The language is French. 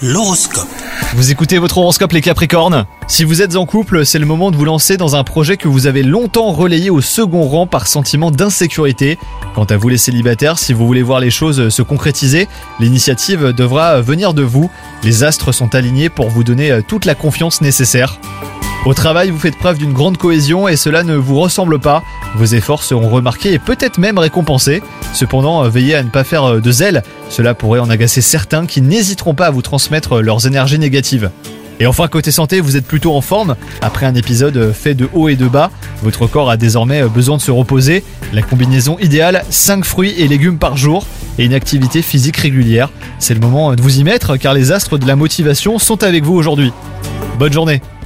L'horoscope. Vous écoutez votre horoscope les Capricornes ? Si vous êtes en couple, c'est le moment de vous lancer dans un projet que vous avez longtemps relayé au second rang par sentiment d'insécurité. Quant à vous les célibataires, si vous voulez voir les choses se concrétiser, l'initiative devra venir de vous. Les astres sont alignés pour vous donner toute la confiance nécessaire. Au travail, vous faites preuve d'une grande cohésion et cela ne vous ressemble pas. Vos efforts seront remarqués et peut-être même récompensés. Cependant, veillez à ne pas faire de zèle. Cela pourrait en agacer certains qui n'hésiteront pas à vous transmettre leurs énergies négatives. Et enfin, côté santé, vous êtes plutôt en forme. Après un épisode fait de haut et de bas, votre corps a désormais besoin de se reposer. La combinaison idéale, 5 fruits et légumes par jour et une activité physique régulière. C'est le moment de vous y mettre car les astres de la motivation sont avec vous aujourd'hui. Bonne journée!